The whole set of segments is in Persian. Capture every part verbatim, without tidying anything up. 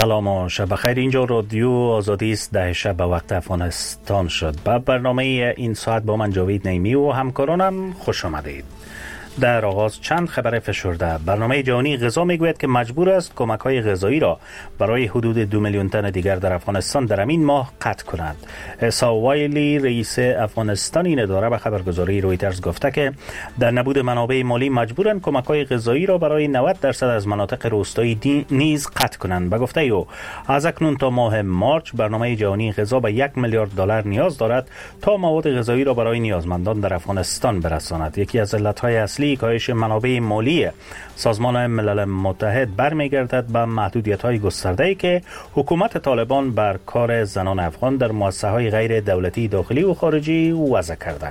سلام و شب بخیر. اینجا رادیو آزادی است. ده شب به وقت افغانستان شد. به برنامه این ساعت با من جاوید نیمی و همکارانم خوش آمدید. در آغاز چند خبر فشرده. برنامه جهانی غذا میگوید که مجبور است کمک‌های غذایی را برای حدود دو میلیون تن دیگر در افغانستان در همین ماه قطع کند. عیسی ویلی رئیس افغانستان این اداره به خبرگزاری رویترز گفته که در نبود منابع مالی مجبورند کمک‌های غذایی را برای نود درصد از مناطق روستایی نیز قطع کنند. به گفته او از اکنون تا ماه مارچ برنامه جهانی غذا به یک میلیارد دلار نیاز دارد تا مواد غذایی را برای نیازمندان در افغانستان برساند. یکی از علت‌های اصلی کاهش منابع مالی سازمان ملل متحد برمیگردد به محدودیت‌های گسترده‌ای که حکومت طالبان بر کار زنان افغان در مؤسسه‌های غیر دولتی داخلی و خارجی وضع کرده.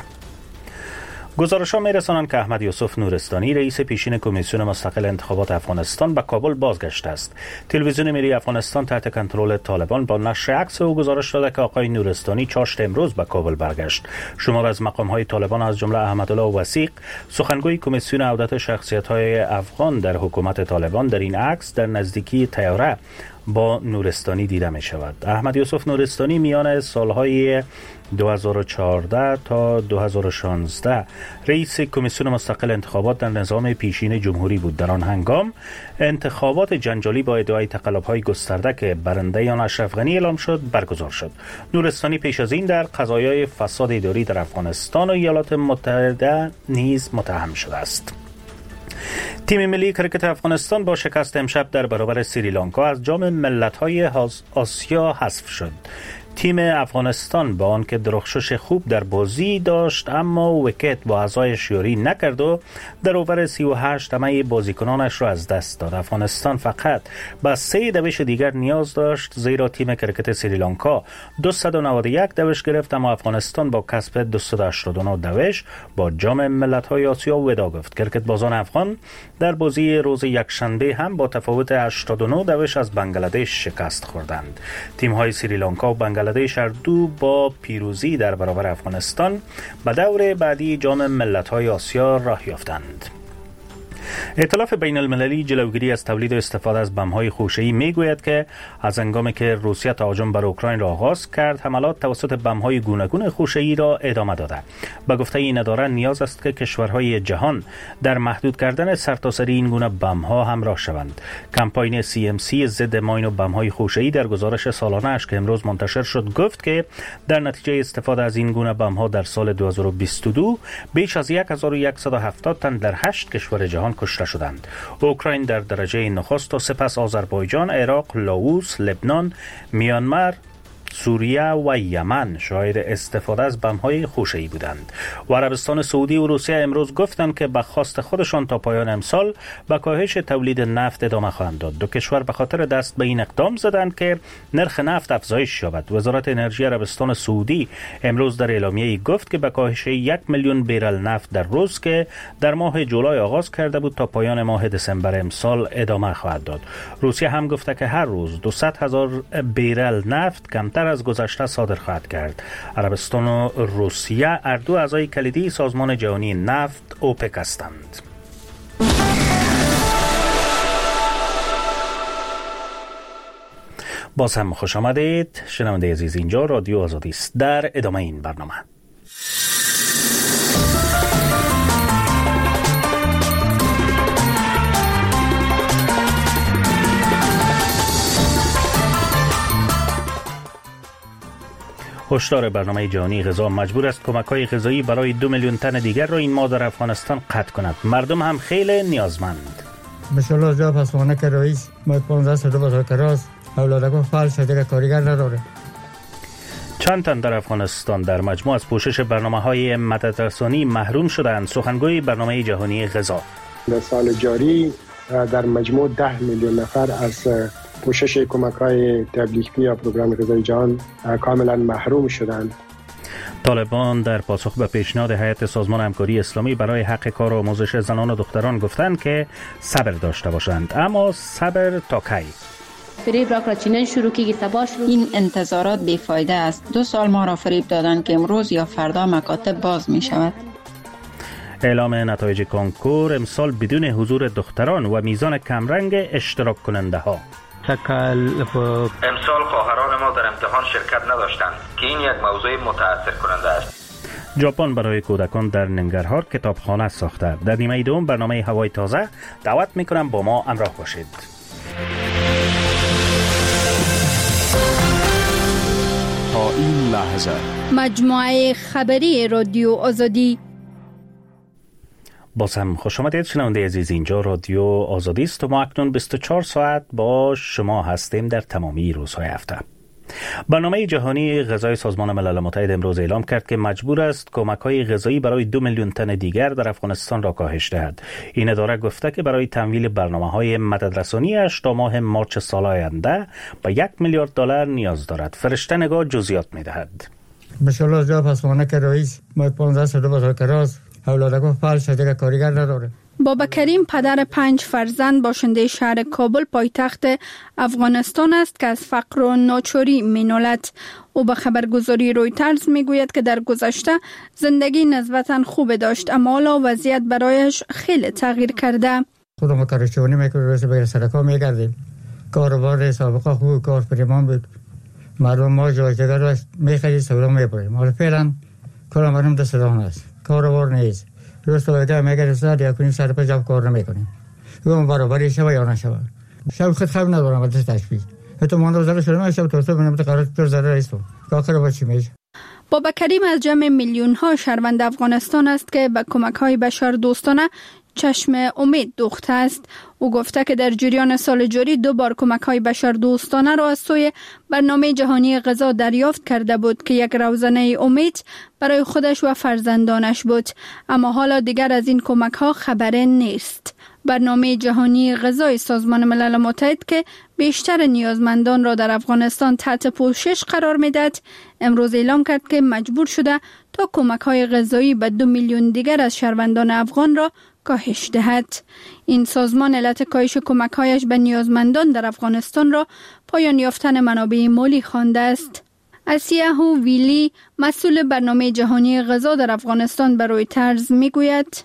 گزارش‌ها می‌رسانند که احمد یوسف نورستانی رئیس پیشین کمیسیون مستقل انتخابات افغانستان به کابل بازگشته است. تلویزیون ملی افغانستان تحت کنترل طالبان با نشر عکس او گزارش داده که آقای نورستانی چهارشنبه امروز به کابل برگشت. شمار از مقام‌های طالبان از جمله احمدالله وثیق سخنگوی کمیسیون عودت شخصیت‌های افغان در حکومت طالبان در این عکس در نزدیکی طیاره با نورستانی دیده می شود. احمد یوسف نورستانی میان سالهای دو هزار و چهارده تا دو هزار و شانزده رئیس کمیسیون مستقل انتخابات در نظام پیشین جمهوری بود. در آن هنگام انتخابات جنجالی با ادعای تقلب‌های گسترده که برنده آن اشرف غنی اعلام شد برگزار شد. نورستانی پیش از این در قضایای فساد اداری در افغانستان و ایالات متحده نیز متهم شده است. تیم ملی کرکت افغانستان با شکست امشب در برابر سریلانکا از جام ملت‌های آسیا حذف شد. تیم افغانستان با آنکه درخشش خوب در بازی داشت اما ویکت با اعضای یاری نکرد و در اوور سی و هشت همه بازیکنانش را از دست داد. افغانستان فقط با سه دوش دیگر نیاز داشت زیرا تیم کرکت سریلانکا دویست و نود و یک دوش گرفت، اما افغانستان با کسب دویست و هشتاد و نه دوش با جام ملت‌های آسیا ودا گفت. کرکت بازان افغان در بازی روز یکشنبه هم با تفاوت هشتاد و نه دوش از بنگلادش شکست خوردند. تیم‌های سریلانکا و بنگلادش هر دو با پیروزی در برابر افغانستان به دور بعدی جام ملت‌های آسیا راه یافتند. ائتلاف بین المللی جلوگیری از تولید و استفاده از بم‌های خوشه‌ای میگوید که از هنگامی که روسیه تهاجم بر اوکراین را آغاز کرد حملات توسط بم‌های گوناگون خوشه‌ای را ادامه داده. به گفته این اداره نیاز است که کشورهای جهان در محدود کردن سرتاسری این گونه بم‌ها همراه شوند. کمپاین سی ام سی ضد ماین و بم‌های خوشه‌ای در گزارش سالانه‌اش که امروز منتشر شد گفت که در نتیجه استفاده از این گونه بم‌ها در سال دو هزار و بیست و دو بیش از هزار و صد و هفتاد تن در هشت کشور جهان کشته شدند. اوکراین در درجه نخست و سپس آذربایجان، عراق، لاوس، لبنان، میانمار، سوریه و یمن شاهد استفاده از بم‌های خوشه‌ای بودند. و عربستان سعودی و روسیه امروز گفتند که به خواست خودشان تا پایان امسال به کاهش تولید نفت ادامه خواهند داد. دو کشور به خاطر دست به این اقدام زدند که نرخ نفت افزایش یابد. وزارت انرژی عربستان سعودی امروز در اعلامیه‌ای گفت که به کاهش یک میلیون بیرل نفت در روز که در ماه جولای آغاز کرده بود تا پایان ماه دسامبر امسال ادامه خواهد داد. روسیه هم گفته که هر روز دویست هزار بیرل نفت کمتر از گذشته صادر خواهد کرد. عربستان و روسیه هر دو اعضای کلیدی سازمان جهانی نفت اوپک هستند. باز هم خوش آمدید شنونده عزیز. اینجا رادیو آزادی است. در ادامه این برنامه هشدار برنامه جهانی غذا مجبور است کمک‌های غذایی برای دو میلیون تن دیگر را این ماه در افغانستان قطع کند. مردم هم خیلی نیازمند. ماشاءالله جا پسمانه که رئیس ما پانزده سال بازار کراست اولادکو فعال شده که کارگر نداره. چند تن در افغانستان در مجموع از پوشش برنامه‌های مددرسانی محروم شدند. سخنگوی برنامه جهانی غذا در سال جاری در مجموع ده میلیون نفر از پوشش کمک‌های دبلیو اف پی یا پروگرام غذای جهان کاملا محروم شدند. طالبان در پاسخ به پیشنهاد هیئت سازمان همکاری اسلامی برای حق کار و آموزش زنان و دختران گفتند که صبر داشته باشند، اما صبر تا کی؟ فریب را که چنین شروع کی تباش این انتظارات بیفایده است. دو سال ما را فریب دادند که امروز یا فردا مکاتب باز می شود. اعلام نتایج کنکور امسال بدون حضور دختران و میزان کمرنگ اشتراک کننده ها. تکلف. امسال خواهران ما در امتحان شرکت نداشتند که این یک موضوع متأثر کننده است. ژاپن برای کودکان در ننگرهار کتابخانه ساخته. در نیمه دوم برنامه هوای تازه دعوت میکنم با ما همراه باشید. تا این لحظه مجموعه خبری رادیو آزادی. بازم خوش آمدید شنونده عزیز، اینجا رادیو آزادی است و ما اکنون بیست و چهار ساعت با شما هستیم در تمامی روزهای هفته. برنامه جهانی غذای سازمان ملل متحد امروز اعلام کرد که مجبور است کمک‌های غذایی برای دو میلیون تن دیگر در افغانستان را کاهش دهد. این اداره گفته که برای تمویل برنامه‌های مددرسانی‌اش تا ماه مارچ سال آینده به یک میلیارد دلار نیاز دارد. فرشته نگاه جزئیات می‌دهد. ماشاءالله جا پسمانه که رئیس ما پانزده سال بازار کراس اولادکو فعال شده که کارگر نداره. بابا کریم پدر پنج فرزند باشنده شهر کابل پایتخت افغانستان است که از فقر و ناچاری می‌نالد. او به خبرگزاری رویترز میگوید که در گذشته زندگی نسبتاً خوب داشت اما حالا وضعیت برایش خیلی تغییر کرده. خودم کارشونی میکنم روز به سرکا میگردیم. کاروبار سابقه خوب کار پریمان بود. مردم ما جایزگر رو میخرید سودا میبریم. حالا فعلا کارم برام دست دان است. کاروبار نیست. روز تو بگه میگه سر یا کنیم سر پا جاب کار نمیکنیم. اون برابری شب یا نشب. شب خود خب ندارم وقتی تشبیه. تو من روزا شروع شب تو تو ببینم قرار پر زره است. کاکر بچی میشه. بابا کریم از جمع میلیون ها شهروند افغانستان است که به کمک های بشر دوستانه چشم امید دوخته است. او گفته که در جریان سال جاری دو بار کمک های بشر دوستانه را از سوی برنامه جهانی غذا دریافت کرده بود که یک روزنه امید برای خودش و فرزندانش بود، اما حالا دیگر از این کمک ها خبری نیست. برنامه جهانی غذای سازمان ملل متحد که بیشتر نیازمندان را در افغانستان تحت پوشش قرار میدهد، امروز اعلام کرد که مجبور شده تا کمک های غذایی به دو میلیون دیگر از شهروندان افغان را کاهش دهد. این سازمان علت کاهش کمک‌هایش به نیازمندان در افغانستان را پایان یافتن منابع مالی خوانده است. اسیاهو ویلی مسئول برنامه جهانی غذا در افغانستان به رویترز میگوید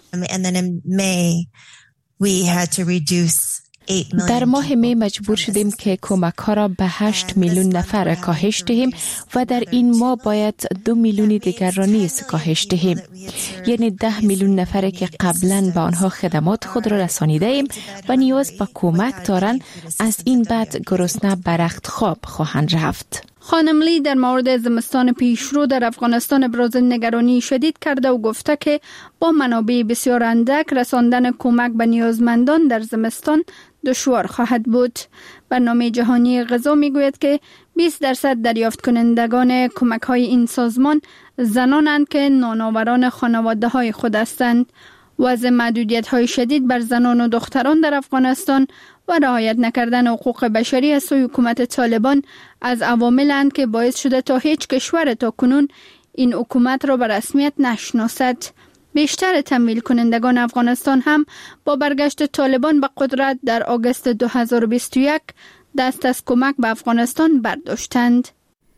در ماه می مجبور شدیم که کمک ها را به هشت میلیون نفر کاهش دهیم و در این ماه باید دو میلیون دیگر را نیز کاهش دهیم. یعنی ده میلیون نفر که قبلا به آنها خدمات خود را رسانیده ایم و نیاز به کمک دارند، از این بعد گرسنه به رخت خواب خواهند رفت. خانم لی در مورد زمستان پیشرو در افغانستان ابراز نگرانی شدید کرده و گفته که با منابع بسیار اندک رساندن کمک به نیازمندان در زمستان دشوار خواهد بود. برنامه جهانی غذا میگوید که بیست درصد دریافت کنندگان کمک های این سازمان زنانند که نانآوران خانواده های خود هستند. وضع محدودیت های شدید بر زنان و دختران در افغانستان و رعایت نکردن حقوق بشری از سوی حکومت طالبان از عواملند که باعث شده تا هیچ کشور تا کنون این حکومت را به رسمیت نشناسد. بیشتر تمویل کنندگان افغانستان هم با برگشت طالبان به قدرت در آگوست دو هزار و بیست و یک دست از کمک به افغانستان برداشتند.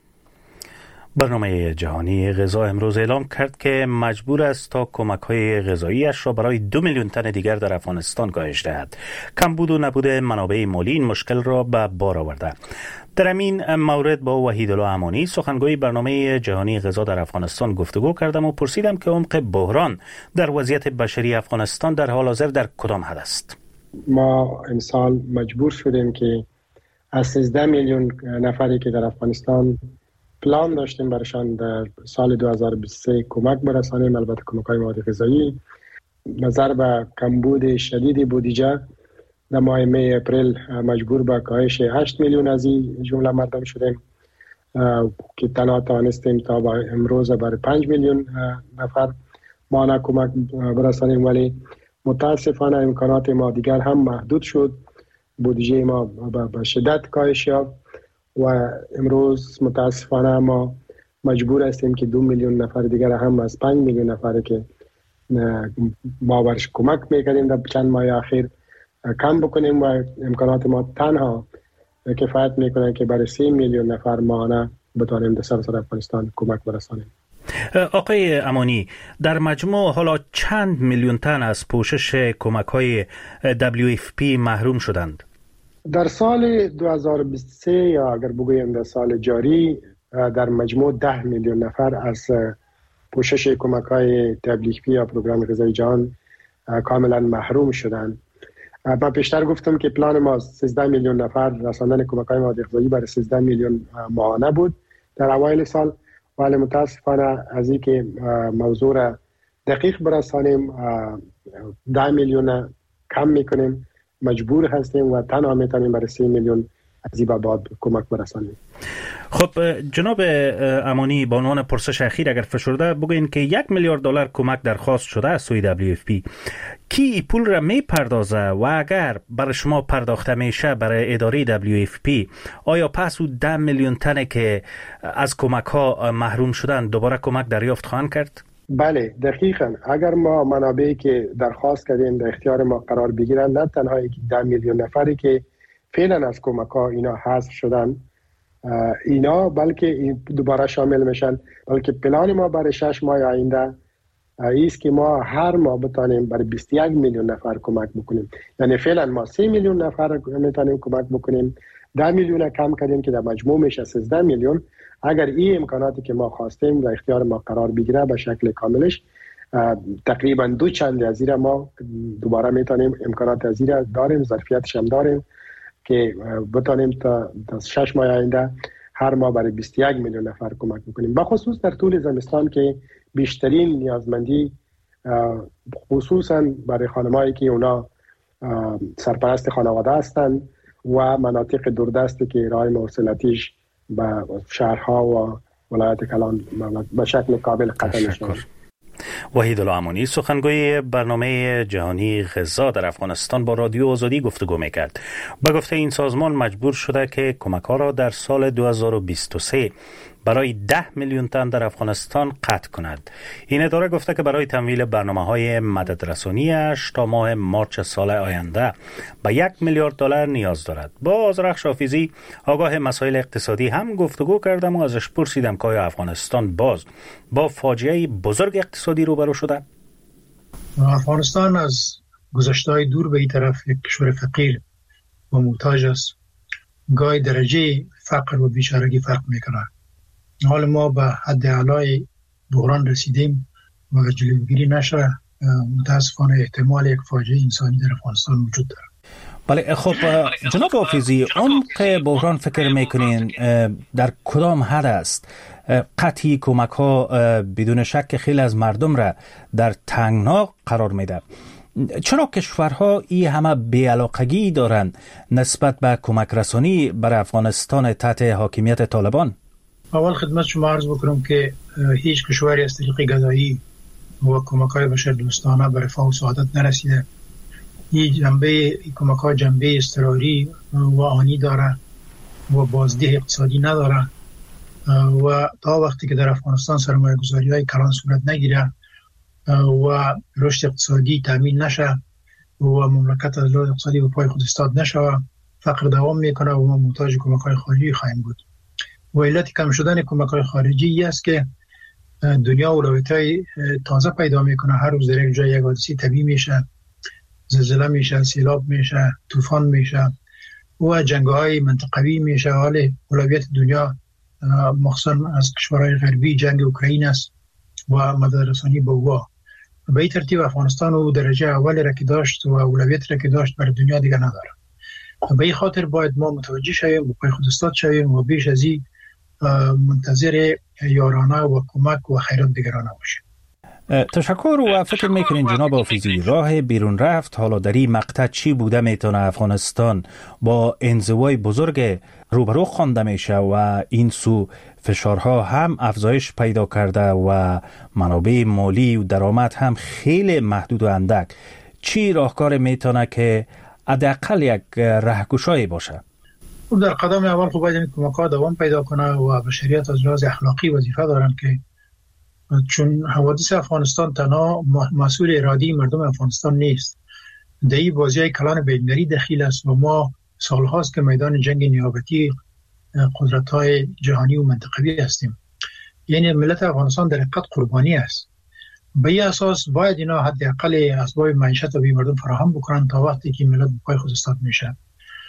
برنامه جهانی غذا امروز اعلام کرد که مجبور است تا کمک‌های غذایی‌اش را برای دو میلیون تن دیگر در افغانستان کاهش دهد. کمبود و نبود منابع مالی این مشکل را به بار آورده. در این مورد با وحیدالله امانی سخنگوی برنامه جهانی غذا در افغانستان گفتگو کردم و پرسیدم که عمق بحران در وضعیت بشری افغانستان در حال حاضر در کدام حد است. ما امسال مجبور شدیم که از سیزده میلیون نفری که در افغانستان پلان داشتیم برشان در سال دو هزار و بیست و سه کمک برسانیم، البته کمک‌های مواد غذایی. نظر به کمبود شدید بودجه در ماه می اپریل مجبور به کاهش هشت میلیون از این جمله مردم شدیم که تنها توانستیم تا با امروز برای پنج میلیون نفر مانع کمک برسانیم، ولی متاسفانه امکانات ما دیگر هم محدود شد. بودجه ما به شدت کاهش یافت و امروز متاسفانه ما مجبور هستیم که دو میلیون نفر دیگر هم از پنج میلیون نفری که ما برش کمک میکردیم در چند ماه اخیر کم بکنیم و امکانات ما تنها کفایت میکنه که برای سی میلیون نفر ماهانه بتوانیم در سراسر افغانستان کمک برسانیم. آقای امانی، در مجموع حالا چند میلیون تن از پوشش کمک‌های دبلیو اف پی محروم شدند؟ در سال دو هزار و بیست و سه یا اگر بگویم در سال جاری در مجموع ده میلیون نفر از پوشش کمک‌های دبلیو اف پی یا پروگرام غذای جهان کاملا محروم شدند. من پیشتر گفتم که پلان ما سیزده میلیون نفر رساندن کمک‌های مواد غذایی برای سیزده میلیون ماهانه بود در اوایل سال، ولی متاسفانه از این که موضوع را دقیق برسانیم ده میلیون کم میکنیم، مجبور هستیم و تنها میتونیم برای سی میلیون از این بعد کمک برسانیم. خب جناب امانی، با عنوان پرسش اخیر اگر فشرده بگوین که یک میلیارد دلار کمک درخواست شده از سوی دبلیو اف پی، کی این پول را می پردازه و اگر برای شما پرداخته میشه برای اداره دبلیو اف پی، آیا پس او ده میلیون تنه که از کمک ها محروم شدن دوباره کمک دریافت خواهند کرد؟ بله دقیقاً. اگر ما منابعی که درخواست کردیم در اختیار ما قرار بگیرن، نه تنها ده میلیون نفری که فعلا از کمک ها اینا حذف شدن اینا، بلکه دوباره شامل میشن، بلکه پلان ما برای شش ماه آینده ایست که ما هر ماه بتانیم برای بیست و یک میلیون نفر کمک بکنیم. یعنی فعلا ما سه میلیون نفر میتونیم کمک بکنیم، ده میلیون کم کردیم که در مجموع میشه سیزده میلیون. اگر این امکاناتی که ما خواستیم در اختیار ما قرار بگیره به شکل کاملش، تقریبا دو چند از این ما دوباره میتونیم امکانات از این داریم، ظرفیتش هم داریم که بتانیم تا شش ماه آینده هر ماه برای بیست و یک میلیون نفر کمک بکنیم، بخصوص در طول زمستان که بیشترین نیازمندی خصوصا برای خانمایی که اونا سرپرست خانواده هستند و مناطق دوردستی که راه مواصلاتیش به شهرها و ولایت کلان به شکل کامل قطع نشده. وحید الامانی، سخنگوی برنامه جهانی غذا در افغانستان، با رادیو آزادی گفتگو میکرد. به گفته این سازمان مجبور شده که کمک ها را در سال دو هزار و بیست و سه برای ده میلیون تن در افغانستان قطع کند. این اداره گفته که برای تمویل برنامه های مددرسانیش تا ماه مارچ سال آینده به یک میلیارد دلار نیاز دارد. با آذرخش حافظی، آگاه مسائل اقتصادی، هم گفتگو کردم و ازش پرسیدم که آیا افغانستان باز با فاجعه بزرگ اقتصادی روبرو شده؟ افغانستان از گذشته‌های دور به این طرف یک کشور فقیر و محتاج است. گاهی درجه فقر و بیچارگی فرق میکنه. حال ما به حد اعلای بحران رسیدیم و جلوگیری نشه، متاسفانه احتمال یک فاجعه انسانی در افغانستان وجود داره. بله. خب جناب حافظی، اون که بحران فکر میکنین در کدام حد است؟ قطعی کمک ها بدون شک خیلی از مردم را در تنگنا قرار میده. چرا کشورها این همه بی‌علاقگی دارند نسبت به کمک رسانی برای افغانستان تحت حاکمیت طالبان؟ اول خدمت شما عرض بکنم که هیچ کشوری از طریق گدایی و کمک‌های بشردوستانه به رفاه و سعادت نرسیده. این جنبه کمک‌ها جنبه اضطراری و آنی داره و بازده اقتصادی نداره و تا وقتی که در افغانستان سرمایه‌گذاری‌های کلان صورت نگیره و رشد اقتصادی تامین نشه و مملکت از لحاظ اقتصادی به پای خود ایستاد نشه، فقر دوام میکنه و ما محتاج کمک‌های خارجی خواهیم بود. و علت کم شدن کمک‌های خارجی است که دنیا اولویت‌های تازه پیدا میکنه. هر روز در یک جای یک حادثه طبیعی میشه، زلزله میشه، سیلاب میشه، طوفان میشه و جنگ‌های منطقوی میشه. حال اولویت دنیا مخصوصا از کشورهای غربی جنگ اوکراین است و مددرسانی به او. به این ترتیب افغانستان و درجه اولی را که داشت و اولویت را که داشت برای دنیا دیگر نداره. به این خاطر باید ما متوجه شویم و پای خود ایستاد شویم و بیش از این منتظر یارانه و کمک و خیرات دیگرانه باشیم. تشکر. و فکر میکنین جناب حافظی راه بیرون رفت حالا در این مقطع چی بوده میتونه افغانستان با انزوای بزرگ روبرو خوانده میشه و این سو فشارها هم افزایش پیدا کرده و منابع مالی و درآمد هم خیلی محدود و اندک، چی راهکار میتونه که حداقل یک راهگشایی باشه؟ در قدم اول خب باید این کمک‌ها دوام پیدا کنه و بشریت از لحاظ اخلاقی وظیفه دارن که چون حوادث افغانستان تنها مسئول ارادی مردم افغانستان نیست، در این بازی کلان بین‌المللی دخیل است و ما سالهاست که میدان جنگ نیابتی قدرت‌های جهانی و منطقوی هستیم. یعنی ملت افغانستان در حقیقت قربانی است. به این اساس باید اینا حداقل اسباب معیشت و بی مردم فراهم بکنن تا وقتی که ملت به پای خود ایستاد میشه.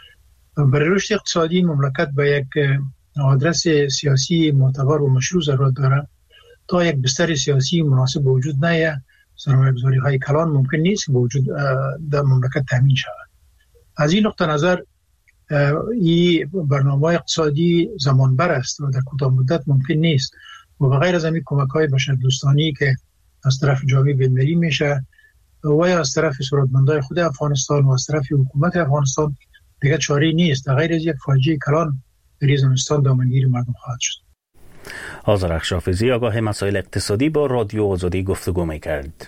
برای رشد اقتصادی مملکت به یک آدرس سیاسی معتبر و مشروع ضرورت داره. تا یک بستر سیاسی مناسب وجود نیه، سرمایه‌گذاری های کلان ممکن نیست که وجود در مملکت تامین شود. از این نقطه نظر این برنامه اقتصادی زمانبر است و در کوتاه مدت ممکن نیست و بغیر از همین کمک‌های بشردوستانی که از طرف جامعه بین‌المللی میشه و یا از طرف ثروتمندان خود افغانستان و از طرف حکومت افغانستان دیگر چاره‌ای نیست. غیر از یک فاجعه کلان در زمستان دامنگیر مردم خواهد شد. آذرخش حافظی آگاه مسائل اقتصادی با رادیو آزادی گفتگو می‌کرد.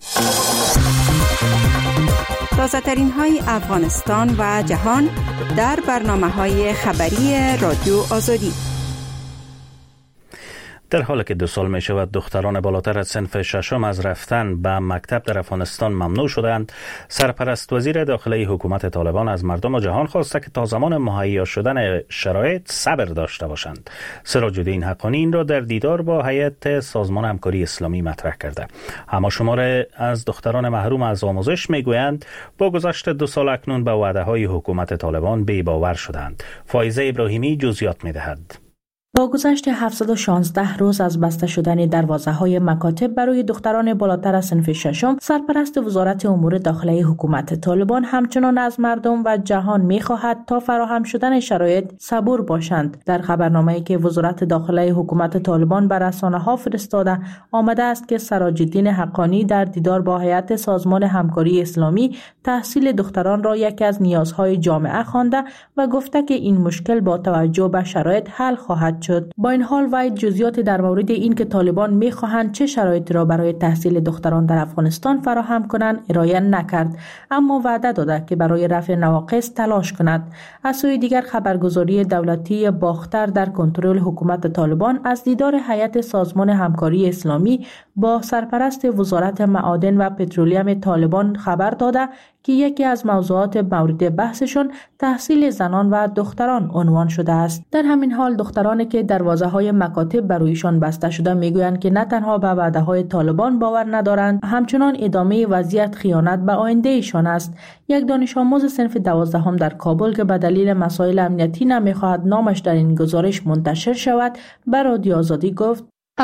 تازه ترین های افغانستان و جهان در برنامه های خبری رادیو آزادی. در حالی که دو سال می شود دختران بالاتر از صنف ششم از رفتن به مکتب در افغانستان ممنوع شدند، سرپرست وزیر داخلی حکومت طالبان از مردم جهان خواسته که تا زمان مهیا شدن شرایط صبر داشته باشند. سراج الدین حقانی این را در دیدار با هیئت سازمان همکاری اسلامی مطرح کرده. اما شماره از دختران محروم از آموزش می گویند با گذشت دو سال اکنون به وعده های حکومت طالبان بی باور شدند. فایزه ابراهیمی جزئیات می دهد. با گذشت هفتصد و شانزده روز از بسته شدن دروازه‌های مکاتب برای دختران بالاتر از صنف ششم، سرپرست وزارت امور داخلی حکومت طالبان همچنان از مردم و جهان می‌خواهد تا فراهم شدن شرایط صبور باشند. در خبرنامه‌ای که وزارت داخلی حکومت طالبان بر رسانه‌ها فرستاده آمده است که سراج الدین حقانی در دیدار با هیئت سازمان همکاری اسلامی تحصیل دختران را یکی از نیازهای جامعه خوانده و گفته که این مشکل با توجه به شرایط حل خواهد شد. با این حال وی جزئیات در مورد این که طالبان می‌خواهند چه شرایطی را برای تحصیل دختران در افغانستان فراهم کنند ارائه نکرد، اما وعده داده که برای رفع نواقص تلاش کند. از سوی دیگر خبرگزاری دولتی باختر در کنترل حکومت طالبان از دیدار هیئت سازمان همکاری اسلامی با سرپرست وزارت معادن و پترولیوم طالبان خبر داده که یکی از موضوعات مورد بحثشون تحصیل زنان و دختران عنوان شده است. در همین حال دخترانی که دروازه‌های مکاتب برایشان بسته شده میگویند که نه تنها به وعده‌های طالبان باور ندارند، همچنان ادامه وضعیت خیانت به آیندهشان است. یک دانش آموز صنف دوازدهم در کابل که به دلیل مسائل امنیتی نمیخواهد نامش در این گزارش منتشر شود، به رادیو آزادی گفت: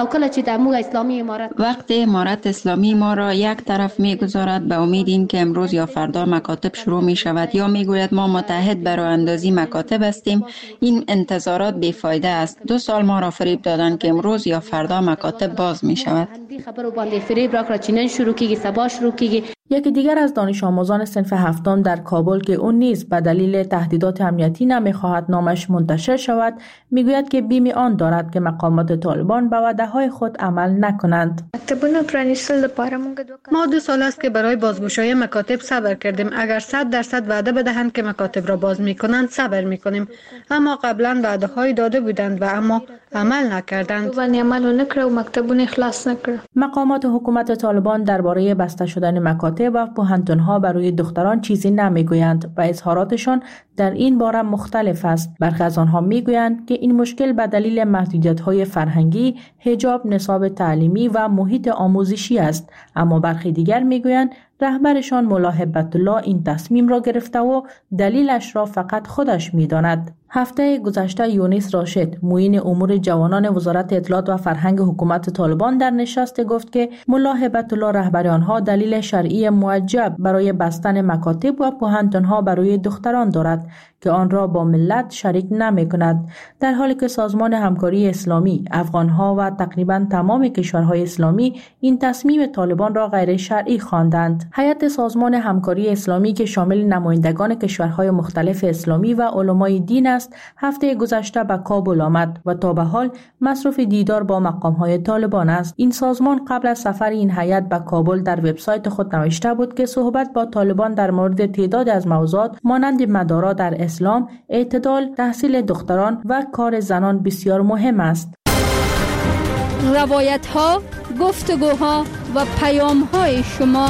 وقتی امارت اسلامی ما را یک طرف میگذارد به امید این که امروز یا فردا مکاتب شروع می شود یا میگوید ما متحد برای اندازی مکاتب هستیم، این انتظارات بیفایده است. دو سال ما را فریب دادند که امروز یا فردا مکاتب باز می شود. یکی دیگر از دانش آموزان صنف هفتم در کابل که اون نیز به دلیل تهدیدات امنیتی نمیخواهد نامش منتشر شود، میگوید که بیم آن دارد که مقامات طالبان به وعده‌های خود عمل نکنند. ما دو سال است که برای بازگشایی مکاتب صبر کردیم. اگر صد درصد وعده بدهند که مکاتب را باز میکنند صبر میکنیم، اما قبلا وعده‌های داده بودند و اما عمل نکردند. مقامات حکومت طالبان درباره بسته شدن مکاتب و پوهنتون‌ها برای دختران چیزی نمیگویند و اظهاراتشان در این باره مختلف است. برخی از آنها میگویند که این مشکل به دلیل محدودیت‌های فرهنگی، حجاب، نصاب تعلیمی و محیط آموزشی است، اما برخی دیگر میگویند رهبرشان ملا هبت الله این تصمیم را گرفته و دلیلش را فقط خودش میداند. هفته گذشته یونس راشد، معین امور جوانان وزارت اطلاعات و فرهنگ حکومت طالبان در نشست گفت که ملا هبت الله رهبر آنها دلیل شرعی موجب برای بستن مکاتب و پوهنتون‌ها برای دختران دارد که آن را با ملت شریک نمی کند، در حالی که سازمان همکاری اسلامی، افغانها و تقریبا تمام کشورهای اسلامی این تصمیم طالبان را غیر شرعی خواندند. هیئت سازمان همکاری اسلامی که شامل نمایندگان کشورهای مختلف اسلامی و علمای دین است، هفته گذشته به کابل آمد و تا به حال مصروف دیدار با مقامهای طالبان است. این سازمان قبل از سفر این هیئت به کابل در وبسایت خود نوشته بود که صحبت با طالبان در مورد تعداد از موضوعات مانند مدارا در اسلام، اعتدال، تحصیل دختران و کار زنان بسیار مهم است. روایت ها، گفتگوها و پیام های شما.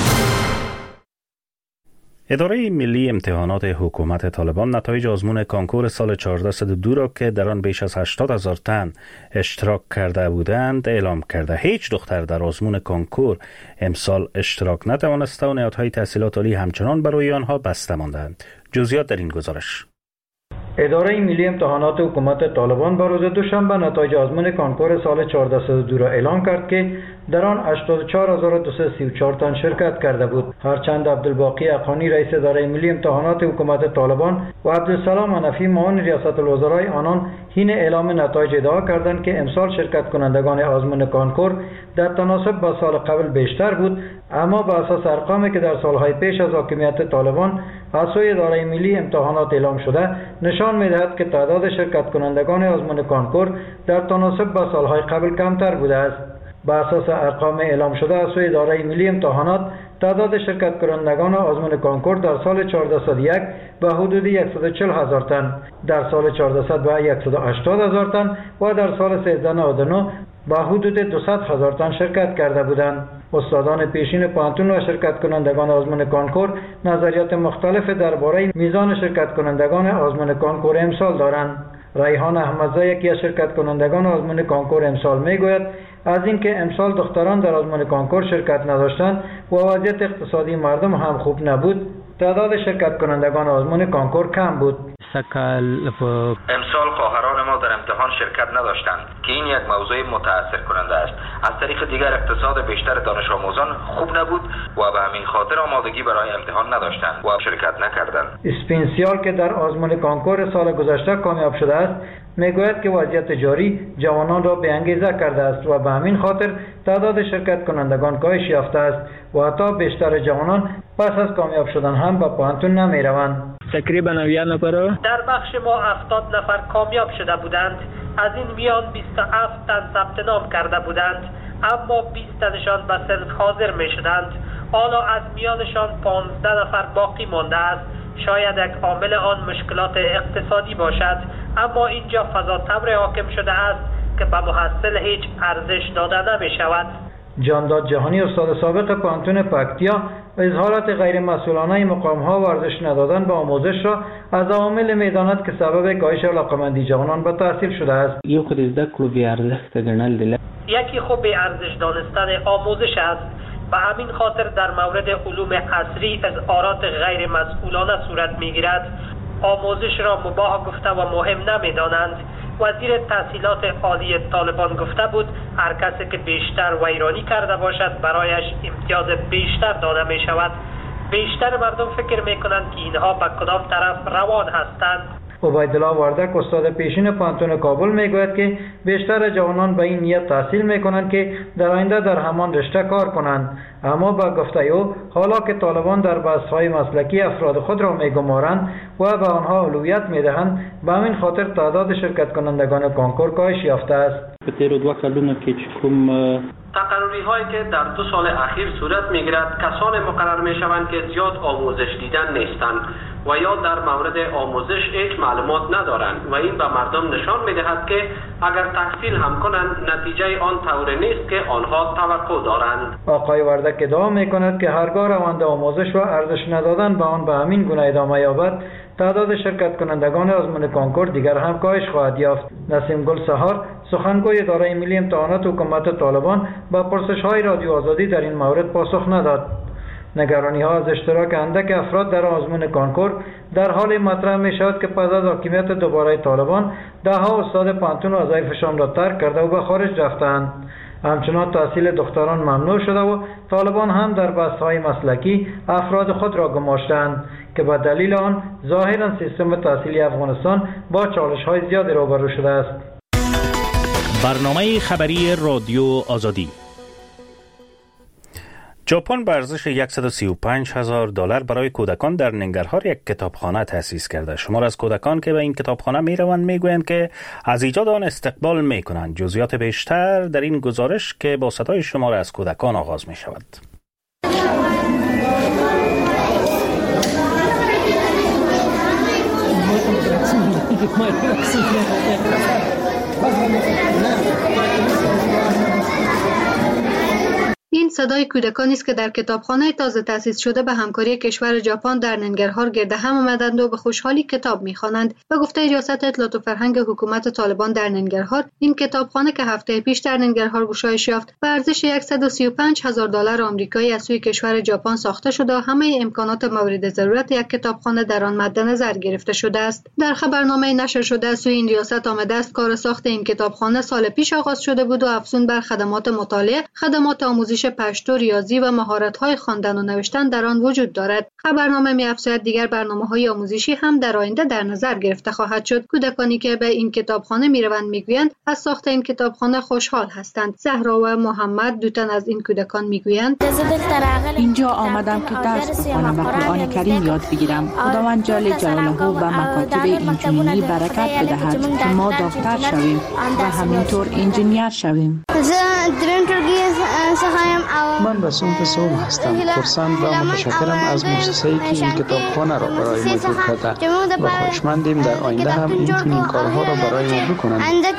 اداره ملی امتحانات حکومت طالبان نتایج آزمون کنکور سال چهارده صد و دو را که در آن بیش از هشتاد هزار تن اشتراک کرده بودند اعلام کرده. هیچ دختر در آزمون کنکور امسال اشتراک نتوانسته و نهادهای تحصیلات عالی همچنان برای آنها بسته ماندند. جزئیات در این گزارش. اداره ملی امتحانات حکومت طالبان با روز دوشنبه نتایج آزمون کانکور سال چهارده صد و دو را اعلام کرد که در آن هشتاد و چهار هزار و دویست و سی و چهار تن شرکت کرده بود. هرچند عبدالباقی اقانی رئیس اداره ملی امتحانات حکومت طالبان و عبدالسلام حنفی معاون ریاست الوزرای آنان حین اعلام نتایج ادعا کردند که امسال شرکت کنندگان آزمون کانکور در تناسب با سال قبل بیشتر بود، اما بر اساس ارقامی که در سالهای پیش از حاکمیت طالبان از سوی اداره ملی امتحانات اعلام شده نشان می‌دهد که تعداد شرکت کنندگان آزمون کانکور در تناسب با سالهای قبل کمتر بوده است. بر اساس ارقام اعلام شده از سوی اداره ملی امتحانات تعداد شرکت کنندگان آزمون کانکور در سال چهارده صد و یک به حدود صد و چهل هزار تن، در سال چهارده صد به صد و هشتاد هزار تن و در سال سیزده نود و نه به حدود دویست هزار تن شرکت کرده بودند. استادان پیشین پانتون و شرکت کنندگان آزمون کانکور نظریات مختلف درباره میزان شرکت کنندگان آزمون کانکور امسال دارند. ریحان احمدزاده یکی از شرکت کنندگان آزمون کانکور امسال میگوید از اینکه امسال دختران در آزمون کانکور شرکت نداشتند و وضعیت اقتصادی مردم هم خوب نبود، تعداد شرکت کنندگان آزمون کانکور کم بود. امسال خواهران ما در امتحان شرکت نداشتند که این یک موضوع متأثر کننده است. از طریق دیگر اقتصاد بیشتر دانش آموزان خوب نبود و به همین خاطر آمادگی برای امتحان نداشتند و شرکت نکردند. اسپینسیال که در آزمون کانکور سال گذشته کامیاب شده است میگوید که وضعیت جاری جوانان را به انگیزه کرده است و به همین خاطر تعداد شرکت کنندگان کاهش یافته است و حتی بیشتر جوانان پس از کامیاب شدن هم به پانتون نمی روند. تقریبا نود نفر در بخش ما هفتاد نفر کامیاب شده بودند. از این میان بیست و هفت تن ثبت نام کرده بودند، اما بیست تنشان به صنف حاضر می شدند. حالا از میانشان پانزده نفر باقی مانده است. شاید یک عامل آن مشکلات اقتصادی باشد، اما اینجا فضا طبع حاکم شده است که به محصل هیچ ارزش داده نمی شود. جانداد جهانی استاد سابق پانتون پکتیا اظهارات غیر مسئولانه مقام‌ها و ارزش ندادن به آموزش را از عوامل می‌داند که سبب کاهش علاقه‌مندی جوانان به تحصیل شده است. یکی خوب بی ارزش دانستن آموزش است. به همین خاطر در مورد علوم عصری اظهارات غیر مسئولانه صورت می‌گیرد. آموزش را مباح گفته و مهم نمی‌دانند. وزیر تحصیلات عالی طالبان گفته بود هر کسی که بیشتر ویرانی کرده باشد برایش امتیاز بیشتر داده می شود. بیشتر مردم فکر می کنند که اینها به کدام طرف روان هستند. عبیدالله وردک استاد پیشین پانتون کابل میگوید که بیشتر جوانان به این نیت تحصیل میکنند که در آینده در همان رشته کار کنند، اما با گفته او حالا که طالبان در بحث‌های مسلکی افراد خود را میگمارند و به آنها اولویت میدهند، به همین خاطر تعداد شرکت کنندگان کانکور کاهش یافته است. تقرری هایی که در دو سال اخیر صورت میگیرد کسان مقرر میشوند که زیاد آموزش دیدن نیستند و یا در مورد آموزش هیچ معلومات ندارند و این به مردم نشان میدهد که اگر تحصیل هم کنند نتیجه آن طوری نیست که آنها توقع دارند. آقای وردک ادعا میکند که هرگاه روند آموزش و ارزش ندادن به آن به همین گونه ادامه یابد، تعداد شرکت کنندگان آزمون کانکور دیگر هم کاهش خواهد یافت. نسیم گل سهار سخنگوی اداره ملی امتحانات حکومت طالبان با پرسش‌های رادیو آزادی در این مورد پاسخ نداد. نگرانی ها از اشتراک اندک افراد در آزمون کانکور در حال مطرح می شود که پس از حاکمیت دوباره طالبان ده ها استاد پانتون وظایفشان را ترک کرده و به خارج رفتند. همچنان تحصیل دختران ممنوع شده و طالبان هم در بحث‌های مسلکی افراد خود را گماشتند که به دلیل آن ظاهراً سیستم تحصیلی افغانستان با چالش‌های زیادی روبرو شده است. برنامه خبری رادیو آزادی. ژاپن به ارزش صد و سی و پنج هزار دلار برای کودکان در ننگرهار یک کتابخانه تأسیس کرده. شمار از کودکان که به این کتابخانه می روند می گویند که از ایجاد آن استقبال می کنند. جزئیات بیشتر در این گزارش که با صدای شمار از کودکان آغاز می شود. این صدای کودکانی است که در کتابخانه تازه تأسیس شده به همکاری کشور ژاپن در ننگرهار گرد هم آمدند و به خوشحالی کتاب می‌خوانند. به گفته ریاست اطلاعات و فرهنگ حکومت طالبان در ننگرهار، این کتابخانه که هفته پیش در ننگرهار گشایش یافت، به ارزش صد و سی و پنج هزار دلار آمریکایی از سوی کشور ژاپن ساخته شده و همه امکانات مورد ضرورت یک کتابخانه در آن مد نظر گرفته شده است. در خبرنامه نشر شده از سوی این ریاست آمده است کار ساخت این کتابخانه سال پیش آغاز شده بود و افزون بر خدمات مطالعه، خدمات آموزش پشتو، ریاضی و مهارت‌های خواندن و نوشتن در آن وجود دارد. خبرنامه می‌افزاید دیگر برنامه‌های آموزشی هم در آینده در نظر گرفته خواهد شد. کودکانی که به این کتابخانه می‌روند می‌گویند از ساخت این کتابخانه خوشحال هستند. زهرا و محمد دو تن از این کودکان می‌گویند اینجا آمدم که درس بخوانم و قرآن کریم یاد بگیرم. خداوند جل جلاله و مکاتب اینجوری برکت بدهد که ما دکتر شویم و همینطور انجینیر شویم. من به صنف سوم هستم. خرسند و متشکرم از مؤسسه‌ای که این کتابخانه را برای ما جور کرده و خوشمندیم در آینده هم این چنین کارها را برای ما بکنند.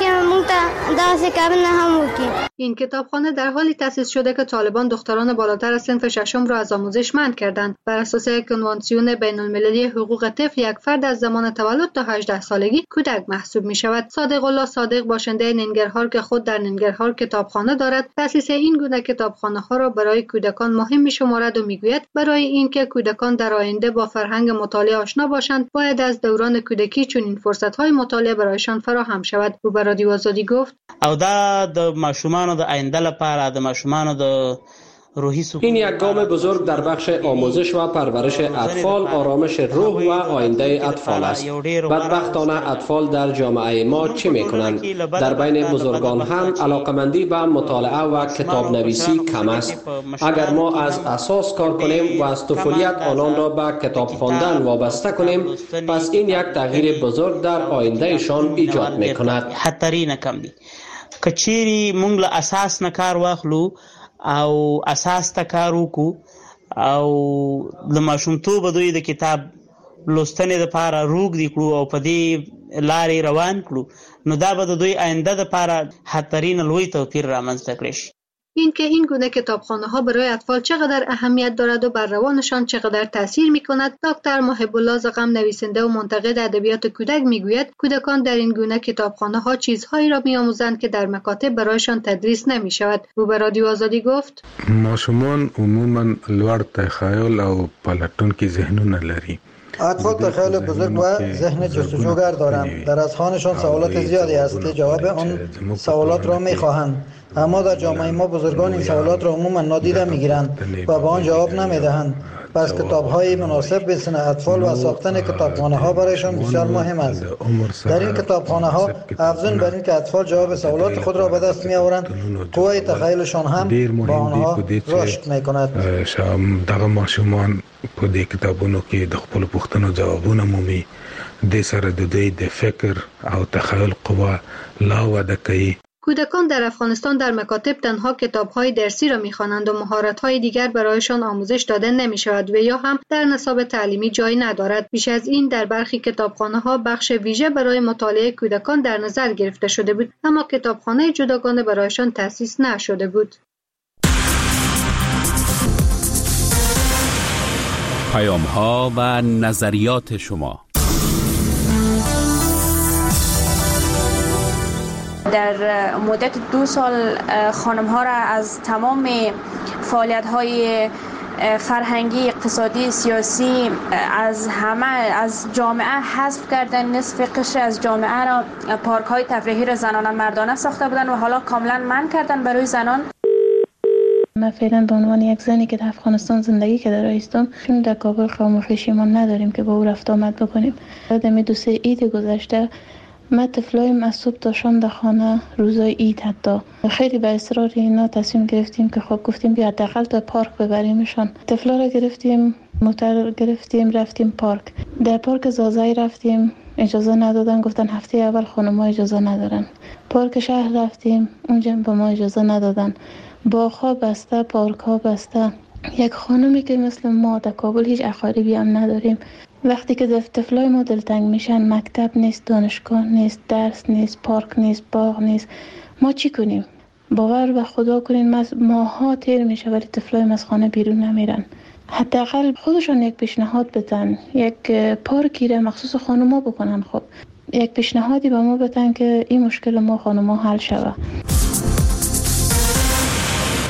این کتابخانه در حالی تأسیس شده که طالبان دختران بالاتر از صنف ششم را از آموزش منع کردند. بر اساس کنوانسیون بین‌المللی حقوق طفل، یک فرد از زمان تولد تا هجده سالگی کودک محسوب می شود. صادق الله صادق، باشنده ننگرهار که خود در ننگرهار کتابخانه دارد، تأسیس این گونه کتابخانه ها را برای کودکان مهم می شمارد و می گوید برای اینکه کودکان در آینده با فرهنگ مطالعه آشنا باشند، باید از دوران کودکی چنین فرصت های مطالعه برایشان فراهم شود. او به رادیو آزادی گفت او دا د ماشومانو د آینده لپاره د ماشومانو د این یک گام بزرگ در بخش آموزش و پرورش اطفال، آرامش روح و آینده اطفال است. بدبختانه اطفال در جامعه ما چه میکنند؟ در بین بزرگان هم علاقمندی به مطالعه و کتاب نویسی کم است. اگر ما از اساس کار کنیم و از طفولیت آنان را به کتاب خواندن وابسته کنیم، پس این یک تغییر بزرگ در آیندهشان ایجاد میکند. خطری نکم دی کچيري مونږ له اساس نه کار واخلو او اساس ته کار وکړو او د ماشومتوب دوی د کتاب لوستنې لپاره روږدي کړو او په دې لارې روان کړو، نو دا به د دوی آینده لپاره خطرین لوی توپیر رامنځته کړي شي. این که این گونه کتابخانه ها برای اطفال چقدر اهمیت دارد و بر روانشان چقدر تاثیر می کند، دکتر محب الله زغم، نویسنده و منتقد ادبیات کودک میگوید کودکان در این گونه کتابخانه ها چیزهایی را میآموزند که در مکاتب برایشان تدریس نمی شود. او به رادیو آزادی گفت ماشومان عموما لوړ تخیل او پلټونکي ذهنونه لري. اطفال تخیل بزرگ و ذهن جستجوگر دارند. در اذهانشان سوالات زیادی است که جواب آن سوالات را میخواهند، اما در جامعه ما بزرگان این سوالات را عموما نادیده میگیرند و به آن جواب نمیدهند. پس کتاب‌های مناسب به سن اطفال و ساختن کتابخانه‌ها برایشان بسیار مهم است. در این کتابخانه‌ها افزون بر اینکه اطفال جواب سوالات خود را به دست می‌آورند، قوه تخیلشان هم با آنها رشد می‌کند. دغه ماشومان په دې کتابونو کې د خپل پوښتنو ځوابونه مومي، د سره د دوی د فکر او تخیل قوه لا وده کوي. کودکان در افغانستان در مکاتب تنها کتاب‌های درسی را می‌خوانند و مهارت‌های دیگر برایشان آموزش داده نمی‌شود و یا هم در نصاب تعلیمی جای ندارد. بیش از این در برخی کتابخانه‌ها بخش ویژه برای مطالعه کودکان در نظر گرفته شده بود، اما کتابخانه جداگانه برایشان تأسیس نشده بود. پیام‌ها و نظریات شما. در مدت دو سال خانم ها را از تمام فعالیت های فرهنگی، اقتصادی، سیاسی از همه از جامعه حذف کردن. نصف قشر از جامعه را پارک های تفریحی را زنانه مردانه ساخته بودن و حالا کاملا منع کردن برای زنان. من فعلا به عنوان یک زنی که در افغانستان زندگی کرده رایستم، چون در کابل قوم خویشیمان نداریم که با او رفت آمد بکنیم. یادم دو سه عید گذشته ما طفلایم از صبح تا شام در خانه روزای عید حتی خیلی به اصرار اینا تصمیم گرفتیم که خب گفتیم بیا حداقل تا پارک ببریمشان. طفلا را گرفتیم، موتور گرفتیم، رفتیم پارک. در پارک زازای رفتیم، اجازه ندادن، گفتن هفته اول خانم‌ها اجازه ندارن. پارک شهر رفتیم، اونجا به ما اجازه ندادن. باغ‌ها بسته، پارک‌ها بسته. یک خانمی که مثل ما در کابل هیچ اقاربی هم نداریم، وقتی که طفلای ما دلتنگ میشن، مکتب نیست، دانشگاه نیست، درس نیست، پارک نیست، باغ نیست، ما چی کنیم؟ باور به خدا کنین ماها تیر میشه ولی طفلایم از خانه بیرون نمیرن. حداقل خودشان یک پیشنهاد بدن، یک پارکی را مخصوص خانوما بکنن. خب یک پیشنهادی به ما بدن که این مشکل ما خانوما حل شود.